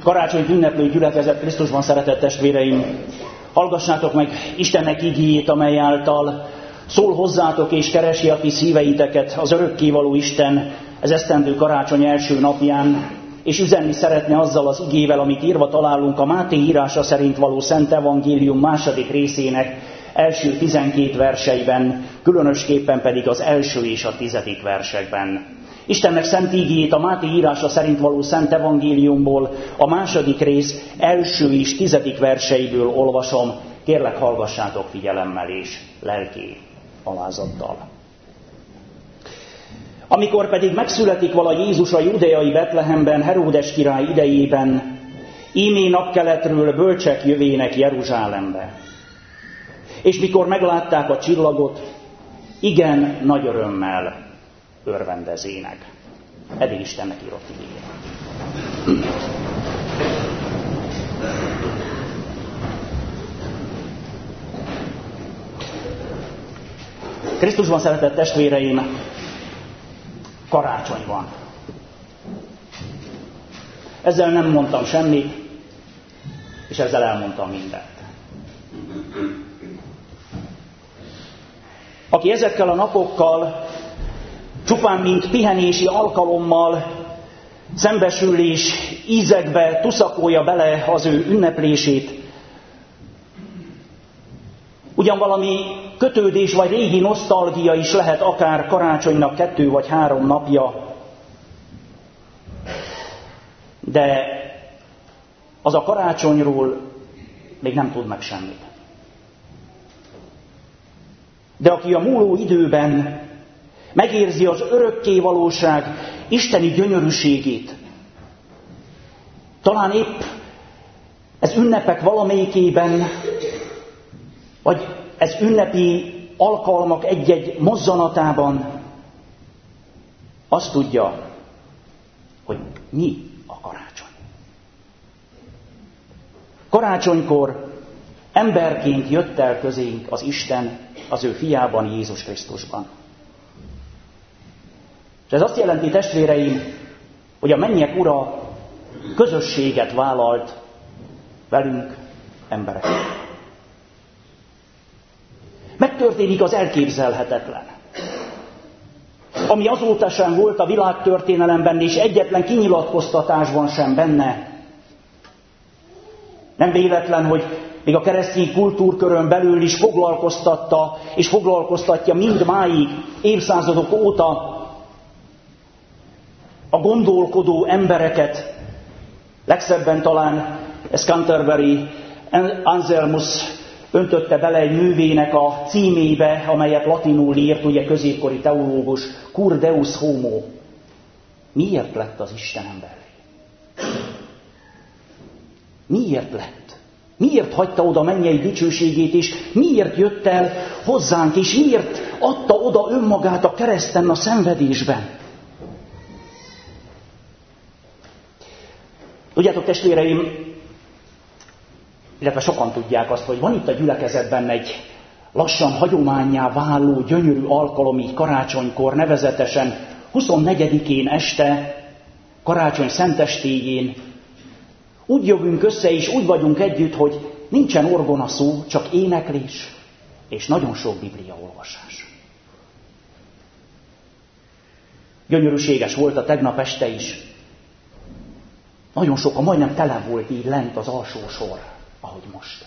Karácsonyt ünneplő gyülekezet, Krisztusban szeretett testvéreim, hallgassátok meg Istennek igéjét, amely által szól hozzátok és keresi a ti szíveiteket az örökkévaló Isten ez esztendő karácsony első napján, és üzenni szeretne azzal az igével, amit írva találunk a Máté írása szerint való Szent Evangélium második részének első 12 verseiben, különösképpen pedig az első és a 10. versekben. Istennek szent ígéjét a Máté írása szerint való Szent Evangéliumból, a második rész első és 10. verseiből olvasom. Kérlek, hallgassátok figyelemmel és lelki alázattal. Amikor pedig megszületik vala Jézus a judeai Betlehemben, Heródes király idejében, ímé napkeletről bölcsek jövének Jeruzsálembe. És mikor meglátták a csillagot, igen nagy örömmel örvendezének. Eddig Istennek írott igéje. Krisztusban szeretett testvéreim, karácsony van. Ezzel nem mondtam semmit, és ezzel elmondtam mindent. Aki ezekkel a napokkal csupán mint pihenési alkalommal szembesül és ízekbe tuszakolja bele az ő ünneplését, ugyan valami kötődés vagy régi nosztalgia is lehet akár karácsonynak 2 vagy 3 napja, de az a karácsonyról még nem tud meg semmit. De aki a múló időben megérzi az örökké valóság isteni gyönyörűségét, talán épp ez ünnepek valamelyikében, vagy ez ünnepi alkalmak egy-egy mozzanatában azt tudja, hogy mi a karácsony. Karácsonykor emberként jött el közénk az Isten az ő fiában, Jézus Krisztusban. És ez azt jelenti, testvéreim, hogy a mennyek ura közösséget vállalt velünk, emberekkel. Megtörténik az elképzelhetetlen. Ami azóta sem volt a világtörténelemben, és egyetlen kinyilatkoztatásban sem benne. Nem véletlen, hogy még a keresztény kultúrkörön belül is foglalkoztatta, és foglalkoztatja mindmáig, évszázadok óta a gondolkodó embereket. Legszebben talán ez Canterbury Anselmus öntötte bele egy művének a címébe, amelyet latinul írt, ugye középkori teológus, Cur Deus Homo. Miért lett az Isten emberré? Miért lett? Miért hagyta oda mennyei dicsőségét, és miért jött el hozzánk, és miért adta oda önmagát a kereszten, a szenvedésben? Tudjátok, testvéreim, illetve sokan tudják azt, hogy van itt a gyülekezetben egy lassan hagyománnyá váló, gyönyörű alkalom így karácsonykor, nevezetesen 24-én este, karácsony szentestéjén. Úgy jövünk össze és úgy vagyunk együtt, hogy nincsen orgona szó, csak éneklés és nagyon sok bibliaolvasás. Gyönyörűséges volt a tegnap este is. Nagyon sokan, majdnem tele volt így lent az alsó sor, ahogy most.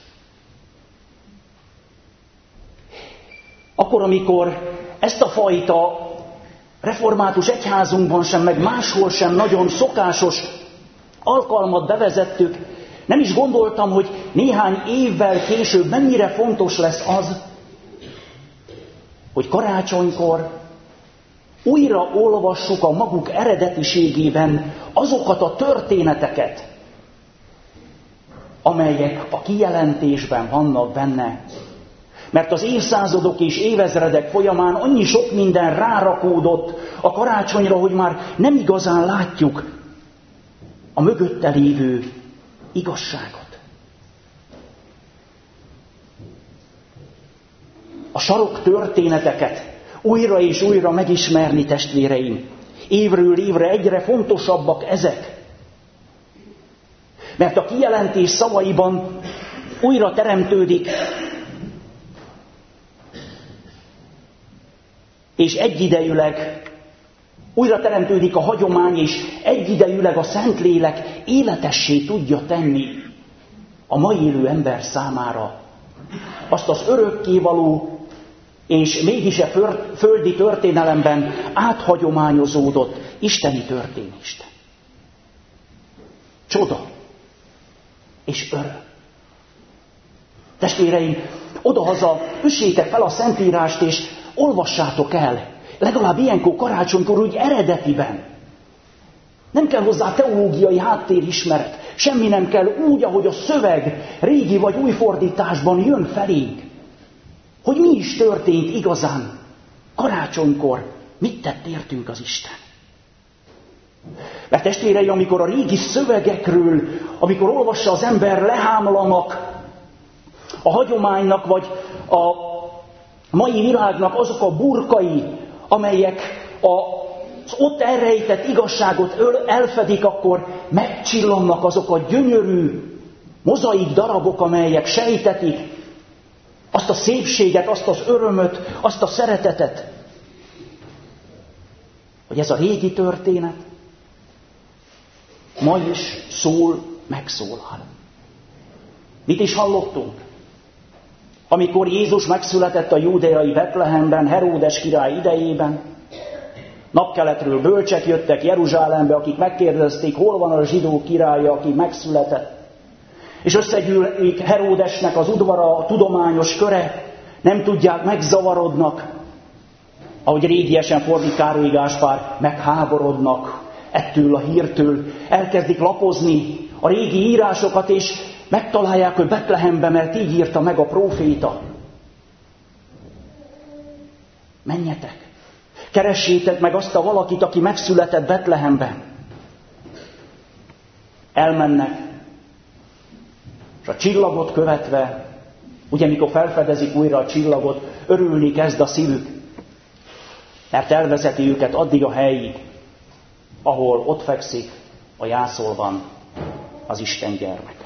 Akkor, amikor ezt a fajta református egyházunkban sem, meg máshol sem nagyon szokásos alkalmat bevezettük, nem is gondoltam, hogy néhány évvel később mennyire fontos lesz az, hogy karácsonykor újra olvassuk a maguk eredetiségében azokat a történeteket, amelyek a kijelentésben vannak benne. Mert az évszázadok és évezredek folyamán annyi sok minden rárakódott a karácsonyra, hogy már nem igazán látjuk a mögötte lévő igazságot. A sarok történeteket újra és újra megismerni, testvéreim. Évről évre egyre fontosabbak ezek. Mert a kijelentés szavaiban újra teremtődik, és egyidejűleg újra teremtődik a hagyomány, és egyidejűleg a Szentlélek életessé tudja tenni a mai élő ember számára azt az örökkévaló és mégis a földi történelemben áthagyományozódott isteni történést. Csoda és öröm. Testvéreim, odahaza üssétek fel a Szentírást, és olvassátok el, legalább ilyenkor karácsonykor úgy eredetiben. Nem kell hozzá teológiai háttérismeret, semmi nem kell, úgy, ahogy a szöveg régi vagy új fordításban jön felénk. Hogy mi is történt igazán karácsonykor, mit tett értünk az Isten. Mert testvéreim, amikor a régi szövegekről, amikor olvassa az ember, lehámlanak a hagyománynak, vagy a mai világnak azok a burkai, amelyek az ott elrejtett igazságot elfedik, akkor megcsillannak azok a gyönyörű mozaik darabok, amelyek sejtetik azt a szépséget, azt az örömöt, azt a szeretetet, hogy ez a régi történet ma is szól, megszólal. Mit is hallottunk? Amikor Jézus megszületett a júdeai Betlehemben, Heródes király idejében, napkeletről bölcsek jöttek Jeruzsálembe, akik megkérdezték, hol van a zsidó királya, aki megszületett. És összegyűlik Heródesnek az udvara, a tudományos köre, nem tudják, megzavarodnak. Ahogy régiesen fordít Károly Gáspár, megháborodnak ettől a hírtől, elkezdik lapozni a régi írásokat, és megtalálják, hogy Betlehembe, mert így írta meg a próféta. Menjetek, keressétek meg azt a valakit, aki megszületett Betlehemben. Elmennek, és a csillagot követve, ugye mikor felfedezik újra a csillagot, örülni kezd a szívük, mert elvezeti őket addig a helyig, ahol ott fekszik a jászolban az Isten gyermek.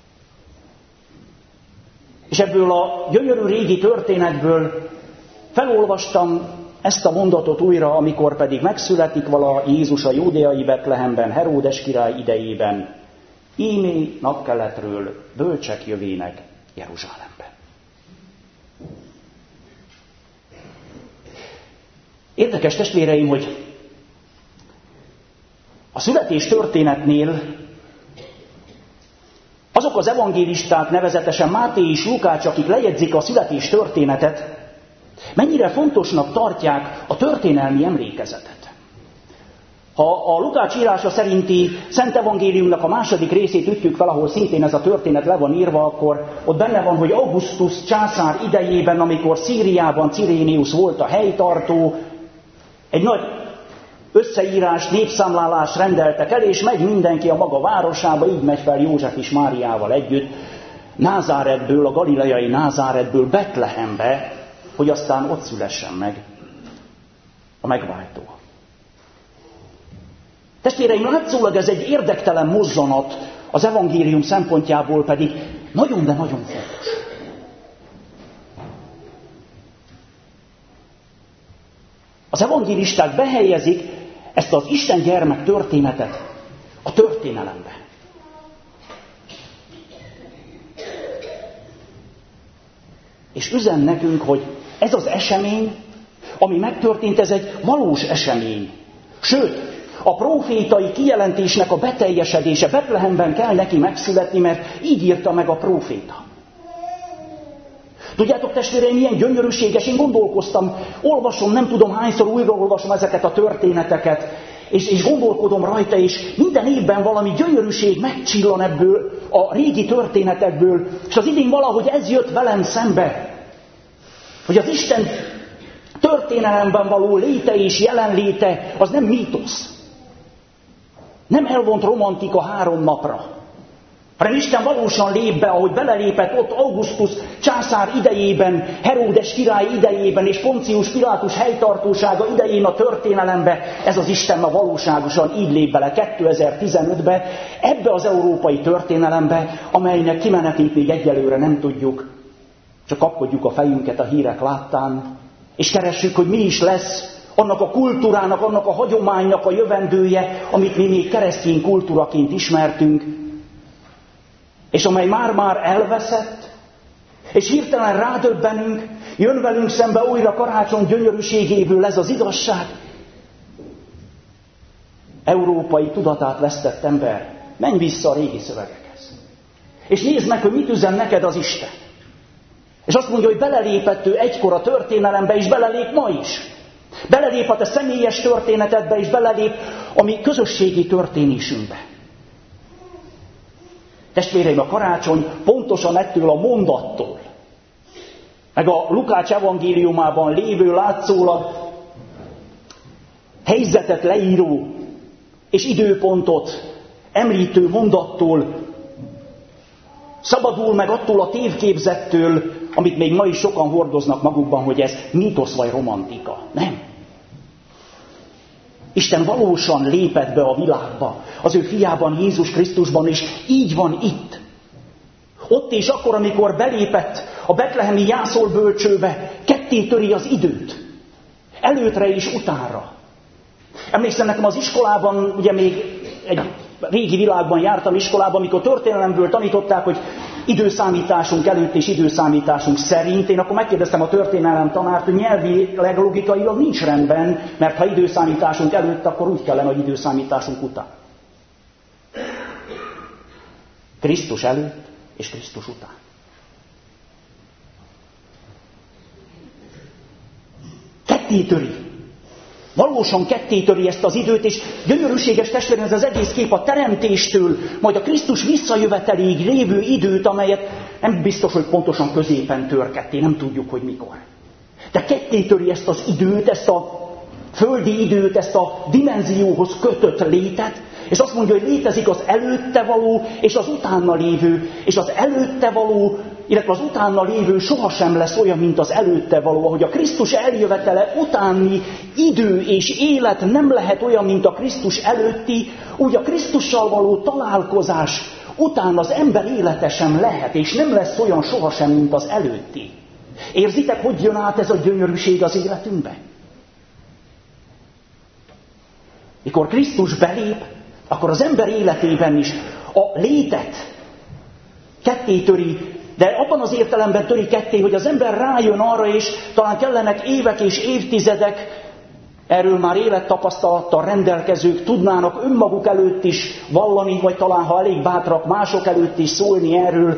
És ebből a gyönyörű régi történetből felolvastam ezt a mondatot újra, amikor pedig megszületik vala Jézus a júdeai Betlehemben, Heródes király idejében, ímé napkeletről bölcsek jövének Jeruzsálembe. Érdekes, testvéreim, hogy a születés történetnél azok az evangélisták, nevezetesen Máté és Lukács, akik lejegyzik a születés történetet, mennyire fontosnak tartják a történelmi emlékezetet. Ha a Lukács írása szerinti Szent Evangéliumnak a második részét ütjük fel, ahol szintén ez a történet le van írva, akkor ott benne van, hogy Augustus császár idejében, amikor Szíriában Cirénius volt a helytartó, egy nagy összeírás, népszámlálás rendeltek el, és megy mindenki a maga városába, így megy fel József és Máriával együtt, Názáretből, a galileai Názáretből Betlehembe, hogy aztán ott szülessen meg a megváltó. Testvéreim, látszólag ez egy érdektelen mozzanat, az evangélium szempontjából pedig nagyon, de nagyon fontos. Az evangélisták behelyezik ezt az Isten gyermek történetet a történelembe. És üzen nekünk, hogy ez az esemény, ami megtörtént, ez egy valós esemény. Sőt, a prófétai kijelentésnek a beteljesedése, Betlehemben kell neki megszületni, mert így írta meg a próféta. Tudjátok, testvéreim, milyen gyönyörűséges, én gondolkoztam, olvasom, nem tudom hányszor újraolvasom ezeket a történeteket, és gondolkodom rajta, és minden évben valami gyönyörűség megcsillan ebből a régi történetekből, és az idén valahogy ez jött velem szembe, hogy az Isten történelemben való léte és jelenléte az nem mítosz. Nem elvont romantika 3 napra. hanem Isten valósan lép be, ahogy belelépett ott Augustus császár idejében, Heródes király idejében és Poncius Pilátus helytartósága idején a történelembe. Ez az Isten ma valóságosan így lép bele 2015-be, ebbe az európai történelembe, amelynek kimenetét még egyelőre nem tudjuk. Csak kapkodjuk a fejünket a hírek láttán, és keressük, hogy mi is lesz annak a kultúrának, annak a hagyománynak a jövendője, amit mi még keresztény kultúraként ismertünk, és amely már-már elveszett, és hirtelen rádöbbenünk, jön velünk szembe újra karácsony gyönyörűségéből ez az igazság. Európai tudatát vesztett ember, menj vissza a régi szövegekhez. És nézd meg, hogy mit üzen neked az Isten. És azt mondja, hogy belelépett ő egykor a történelembe, és belelép ma is. Belelép a te személyes történetedbe, és belelép a mi közösségi történésünkbe. Testvéreim, a karácsony pontosan ettől a mondattól, meg a Lukács evangéliumában lévő látszólag helyzetet leíró és időpontot említő mondattól szabadul meg attól a tévképzettől, amit még ma is sokan hordoznak magukban, hogy ez mítosz vagy romantika. Nem. Isten valósan lépett be a világba, az ő fiában, Jézus Krisztusban, és így van itt. Ott és akkor, amikor belépett a betlehemi jászolbölcsőbe, ketté töri az időt. Előtre és utánra. Emlékszem, nekem az iskolában, ugye még egy régi világban jártam iskolában, amikor történelemből tanították, hogy időszámításunk előtt és időszámításunk szerint. Én akkor megkérdeztem a történelem tanárt, hogy nyelvileg, logikailag nincs rendben, mert ha időszámításunk előtt, akkor úgy kellene, hogy időszámításunk után. Krisztus előtt és Krisztus után. Kettétöri. Valósan kettétöri ezt az időt, és gyönyörűséges testvérem, ez az egész kép a teremtéstől, majd a Krisztus visszajöveteléig lévő időt, amelyet nem biztos, hogy pontosan középen tör ketté, nem tudjuk, hogy mikor. De kettétöri ezt az időt, ezt a földi időt, ezt a dimenzióhoz kötött létet, és azt mondja, hogy létezik az előtte való és az utána lévő, és az előtte való, illetve az utána lévő sohasem lesz olyan, mint az előtte való. Ahogy a Krisztus eljövetele utáni idő és élet nem lehet olyan, mint a Krisztus előtti, úgy a Krisztussal való találkozás után az ember élete sem lehet, és nem lesz olyan sohasem, mint az előtti. Érzitek, hogy jön át ez a gyönyörűség az életünkbe? Mikor Krisztus belép, akkor az ember életében is a létet kettétöri, de abban az értelemben töri ketté, hogy az ember rájön arra, és talán kellenek évek és évtizedek, erről már élettapasztalattal rendelkezők tudnának önmaguk előtt is vallani, vagy talán, ha elég bátrak, mások előtt is szólni erről,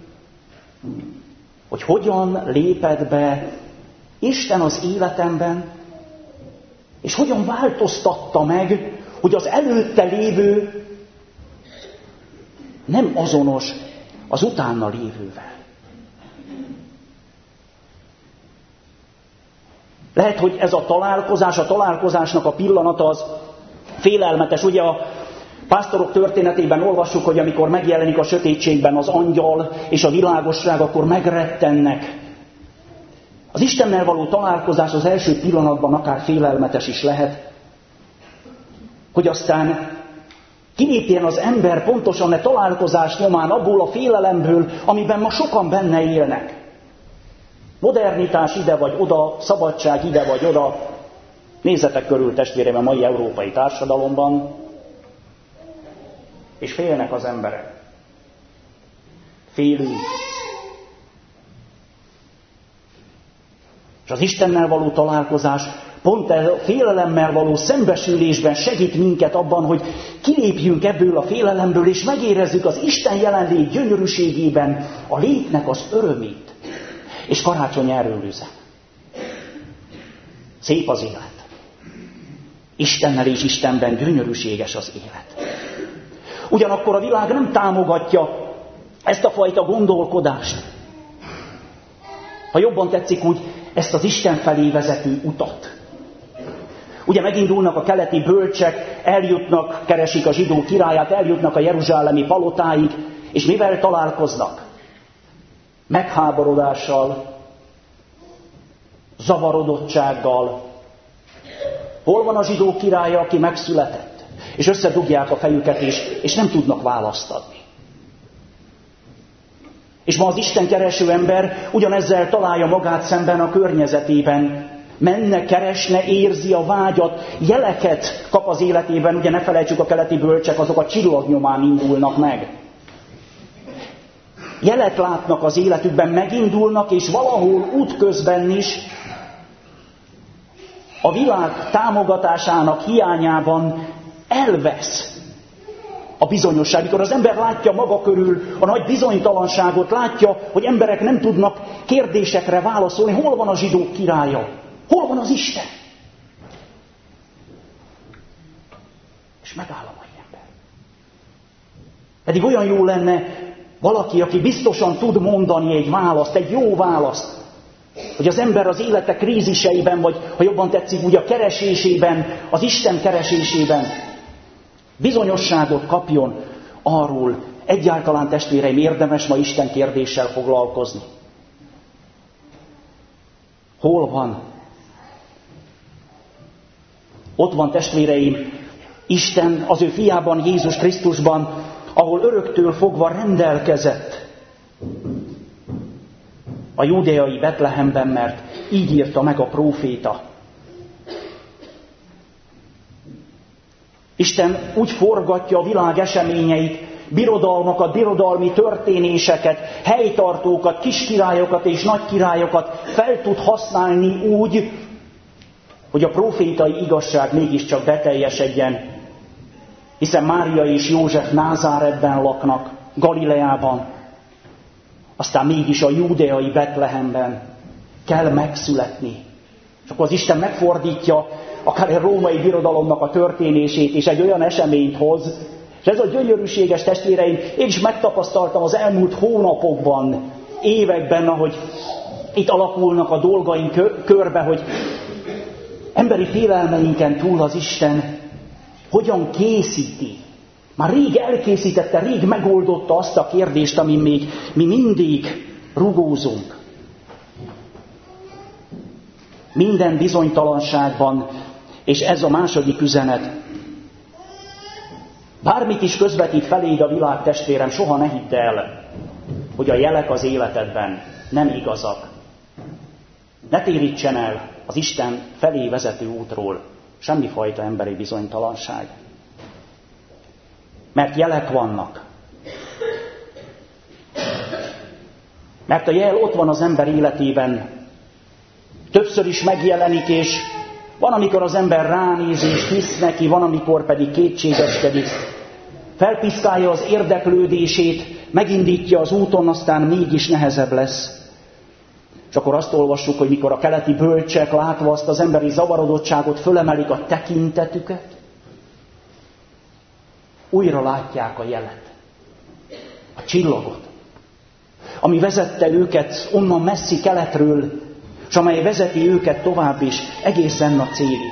hogy hogyan lépett be Isten az életemben, és hogyan változtatta meg, hogy az előtte lévő nem azonos az utána lévővel. Lehet, hogy ez a találkozásnak a pillanata az félelmetes. Ugye a pásztorok történetében olvassuk, hogy amikor megjelenik a sötétségben az angyal és a világosság, akkor megrettennek. Az Istennel való találkozás az első pillanatban akár félelmetes is lehet, hogy aztán kilépjen az ember pontosan a találkozás nyomán abból a félelemből, amiben ma sokan benne élnek. Modernitás ide vagy oda, szabadság ide vagy oda. Nézzetek körül, testvérem, a mai európai társadalomban, és félnek az emberek. Félünk. És az Istennel való találkozás pont a félelemmel való szembesülésben segít minket abban, hogy kilépjünk ebből a félelemből, és megérezzük az Isten jelenlét gyönyörűségében a létnek az örömét. És karácsony erről üzen. Szép az élet. Istennel és Istenben gyönyörűséges az élet. Ugyanakkor a világ nem támogatja ezt a fajta gondolkodást. Ha jobban tetszik, úgy ezt az Isten felé vezető utat. Ugye megindulnak a keleti bölcsek, eljutnak, keresik a zsidó királyát, eljutnak a jeruzsálemi palotáig, És mivel találkoznak? Megháborodással, zavarodottsággal. Hol van a zsidó királya, aki megszületett? És összedugják a fejüket, és nem tudnak választ adni. És ma az Isten kereső ember ugyanezzel találja magát szemben a környezetében. Menne, keresne, érzi a vágyat, jeleket kap az életében. Ugye ne felejtsük, a keleti bölcsek azok a csillagnyomán indulnak meg. Jelet látnak az életükben, megindulnak, és valahol útközben is a világ támogatásának hiányában elvesz a bizonyosság. Mikor az ember látja maga körül a nagy bizonytalanságot, látja, hogy emberek nem tudnak kérdésekre válaszolni, hol van a zsidók királya? Hol van az Isten? És megáll a mai ember. Pedig olyan jó lenne valaki, aki biztosan tud mondani egy választ, egy jó választ, hogy az ember az élete kríziseiben, vagy ha jobban tetszik, úgy a keresésében, az Isten keresésében bizonyosságot kapjon arról, egyáltalán testvéreim, érdemes ma Isten kérdéssel foglalkozni. Hol van? Ott van, testvéreim, Isten az ő fiában, Jézus Krisztusban, ahol öröktől fogva rendelkezett a júdeai Betlehemben, mert így írta meg a próféta. Isten úgy forgatja a világ eseményeit, birodalmakat, birodalmi történéseket, helytartókat, kiskirályokat és nagykirályokat fel tud használni úgy, hogy a prófétai igazság mégiscsak beteljesedjen. Hiszen Mária és József Názáretben laknak, Galileában, aztán mégis a júdeai Betlehemben kell megszületni. És akkor az Isten megfordítja akár egy római birodalomnak a történését, és egy olyan eseményt hoz. És ez a gyönyörűséges, testvéreim, én is megtapasztaltam az elmúlt hónapokban, években, ahogy itt alakulnak a dolgaink körbe, hogy emberi félelmeinken túl az Isten hogyan készíti. Már rég elkészítette, rég megoldotta azt a kérdést, amin még mi mindig rugózunk. Minden bizonytalanságban, és ez a második üzenet. Bármit is közvetít feléd a világ, testvérem, soha ne hidd el, hogy a jelek az életedben nem igazak. Ne térítsen el az Isten felé vezető útról semmifajta emberi bizonytalanság. Mert jelek vannak. Mert a jel ott van az ember életében. Többször is megjelenik, és van, amikor az ember ránéz és hisz neki, van, amikor pedig kétségeskedik. Felpiszkálja az érdeklődését, megindítja az úton, aztán mégis nehezebb lesz. És akkor azt olvassuk, hogy mikor a keleti bölcsek látva azt az emberi zavarodottságot fölemelik a tekintetüket, újra látják a jelet, a csillagot, ami vezette őket onnan messzi keletről, és amely vezeti őket tovább is egészen a célig.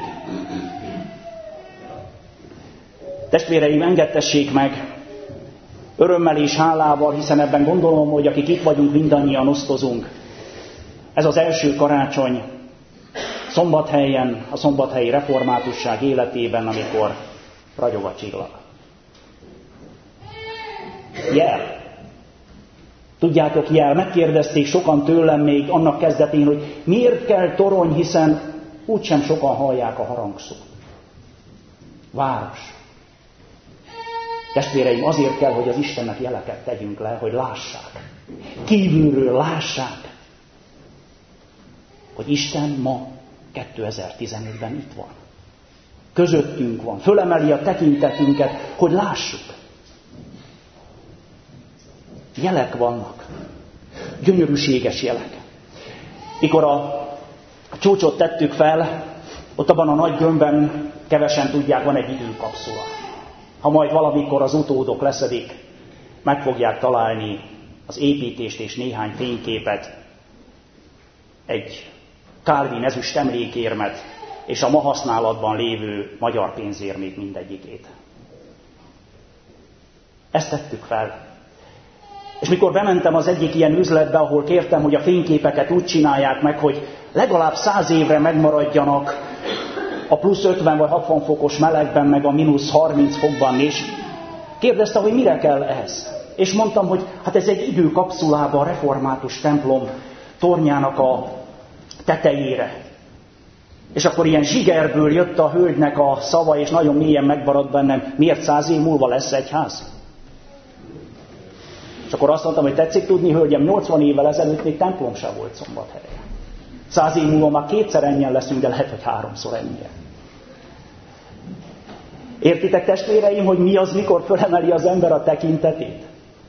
Testvéreim, engedtessék meg, örömmel és hálával, hiszen ebben gondolom, hogy akik itt vagyunk, mindannyian osztozunk. Ez az első karácsony Szombathelyen, a szombathelyi reformátusság életében, amikor ragyog a csillag. Jel. Tudjátok, jel. Megkérdezték sokan tőlem még annak kezdetén, hogy miért kell torony, hiszen úgysem sokan hallják a harangszót. Város. Testvéreim, azért kell, hogy az Istennek jeleket tegyünk le, hogy lássák. Kívülről lássák, hogy Isten ma 2015-ben itt van. Közöttünk van. Fölemeli a tekintetünket, hogy lássuk. Jelek vannak. Gyönyörűséges jelek. Mikor a csúcsot tettük fel, ott abban a nagy gömbben, kevesen tudják, van egy időkapszula. Ha majd valamikor az utódok leszedik, meg fogják találni az építést és néhány fényképet, egy Kálvin ezüst emlékérmet és a ma használatban lévő magyar pénzérmét mindegyikét. Ezt tettük fel. És mikor bementem az egyik ilyen üzletbe, ahol kértem, hogy a fényképeket úgy csinálják meg, hogy legalább 100 évre megmaradjanak a plusz 50 vagy 60 fokos melegben, meg a mínusz 30 fokban is, kérdezte, hogy mire kell ez. És mondtam, hogy hát ez egy időkapszulába a református templom tornyának a tetejére. És akkor ilyen zsigerből jött a hölgynek a szava, és nagyon mélyen megmaradt bennem, miért 100 év múlva lesz egyház? És akkor azt mondtam, hogy tetszik tudni, hölgyem, 80 évvel ezelőtt még templom sem volt Szombathelyen. 100 év múlva már 2-szer ennyien leszünk, de lehet, hogy 3-szor ennyien. Értitek, testvéreim, hogy mi az, mikor fölemeli az ember a tekintetét?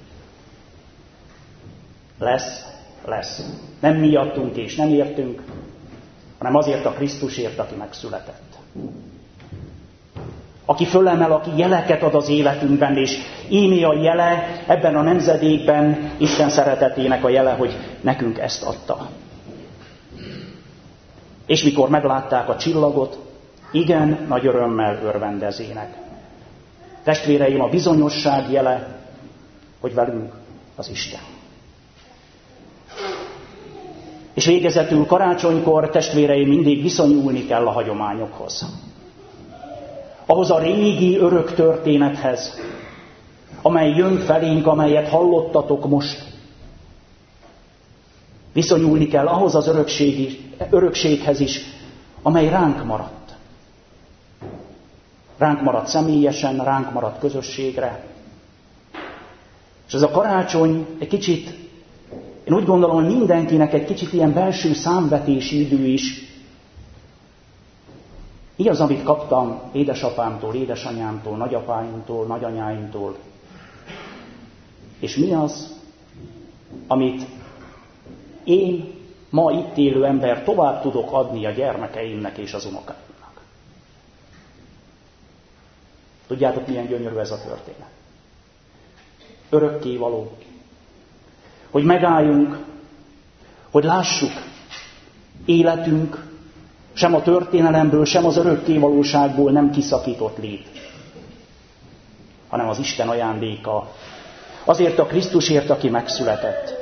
Lesz. Nem miattunk és nem értünk, hanem azért a Krisztusért, aki megszületett. Aki fölemel, aki jeleket ad az életünkben, és íme a jele ebben a nemzedékben Isten szeretetének a jele, hogy nekünk ezt adta. És mikor meglátták a csillagot, igen, nagy örömmel örvendezének. Testvéreim, a bizonyosság jele, hogy velünk az Isten. És végezetül karácsonykor, testvéreim, mindig viszonyulni kell a hagyományokhoz. Ahhoz a régi örök történethez, amely jön felénk, amelyet hallottatok most. Viszonyulni kell ahhoz az örökséghez is, amely ránk maradt. Ránk maradt személyesen, ránk maradt közösségre. És ez a karácsony egy kicsit, én úgy gondolom, hogy mindenkinek egy kicsit ilyen belső számvetési idő is. Mi az, amit kaptam édesapámtól, édesanyámtól, nagyapáimtól, nagyanyáimtól? És mi az, amit én, ma itt élő ember tovább tudok adni a gyermekeimnek és az unokáimnak? Tudjátok, milyen gyönyörű ez a történet? Örökkévaló. Hogy megálljunk, hogy lássuk életünk, sem a történelemből, sem az örökkévalóságból nem kiszakított lét, hanem az Isten ajándéka. Azért a Krisztusért, aki megszületett.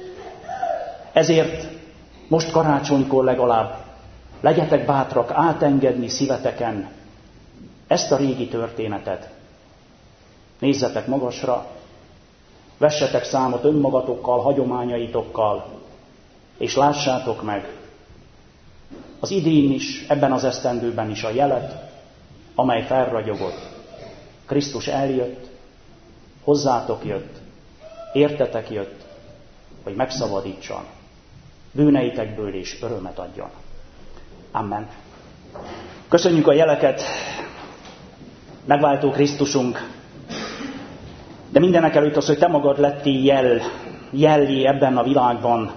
Ezért most karácsonykor legalább legyetek bátrak átengedni szíveteken ezt a régi történetet. Nézzetek magasra, vessetek számot önmagatokkal, hagyományaitokkal, és lássátok meg az idén is, ebben az esztendőben is a jelet, amely felragyogott. Krisztus eljött, hozzátok jött, értetek jött, hogy megszabadítson, bűneitekből is örömet adjon. Amen. Köszönjük a jeleket, megváltó Krisztusunk, de mindenek előtt az, hogy te magad lettél jellé ebben a világban,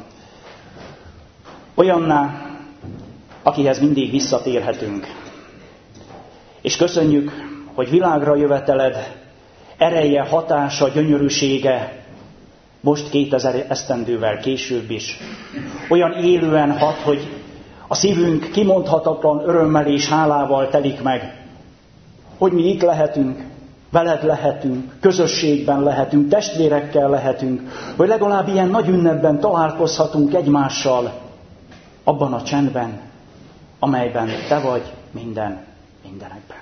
olyanná, akihez mindig visszatérhetünk. És köszönjük, hogy világra jöveteled ereje, hatása, gyönyörűsége most 2000 esztendővel később is olyan élően hat, hogy a szívünk kimondhatatlan örömmel és hálával telik meg, hogy mi itt lehetünk, veled lehetünk, közösségben lehetünk, testvérekkel lehetünk, hogy legalább ilyen nagy ünnepben találkozhatunk egymással, abban a csendben, amelyben te vagy mindenekben.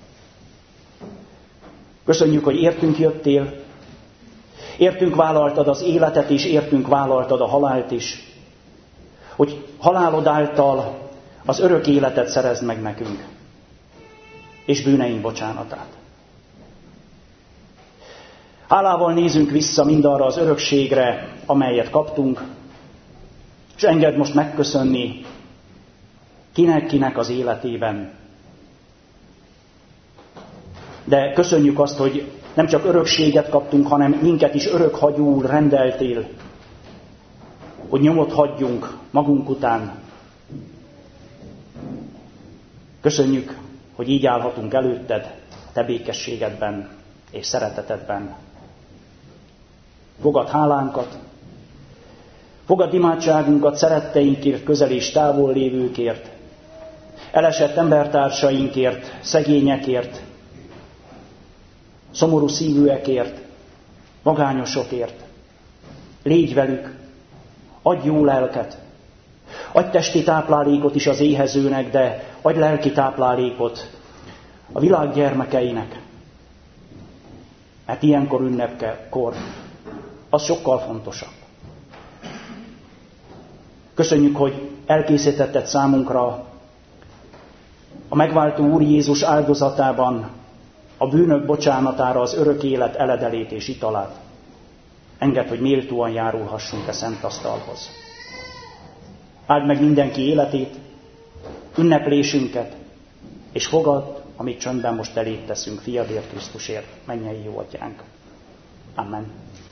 Köszönjük, hogy értünk jöttél, értünk vállaltad az életet is, értünk vállaltad a halált is, hogy halálod által az örök életet szerezd meg nekünk, és bűneink bocsánatát. Hálával nézünk vissza mindarra az örökségre, amelyet kaptunk, és engedd most megköszönni kinek az életében. De köszönjük azt, hogy nem csak örökséget kaptunk, hanem minket is örökhagyúul rendeltél, hogy nyomot hagyjunk magunk után. Köszönjük, hogy így állhatunk előtted, te békességedben és szeretetedben. Fogad hálánkat, fogad imádságunkat szeretteinkért, közel és távol lévőkért, elesett embertársainkért, szegényekért, szomorú szívűekért, magányosokért. Légy velük, adj jó lelket, adj testi táplálékot is az éhezőnek, de adj lelki táplálékot a világ gyermekeinek. Mert ilyenkor ünnepkor az sokkal fontosabb. Köszönjük, hogy elkészítetted számunkra a megváltó Úr Jézus áldozatában a bűnök bocsánatára az örök élet eledelét és italát. Engedd, hogy méltóan járulhassunk a szent asztalhoz. Áld meg mindenki életét, ünneplésünket, és fogadd, amit csöndben most eléd teszünk, fiadért, Krisztusért, mennyei jó atyánk. Amen.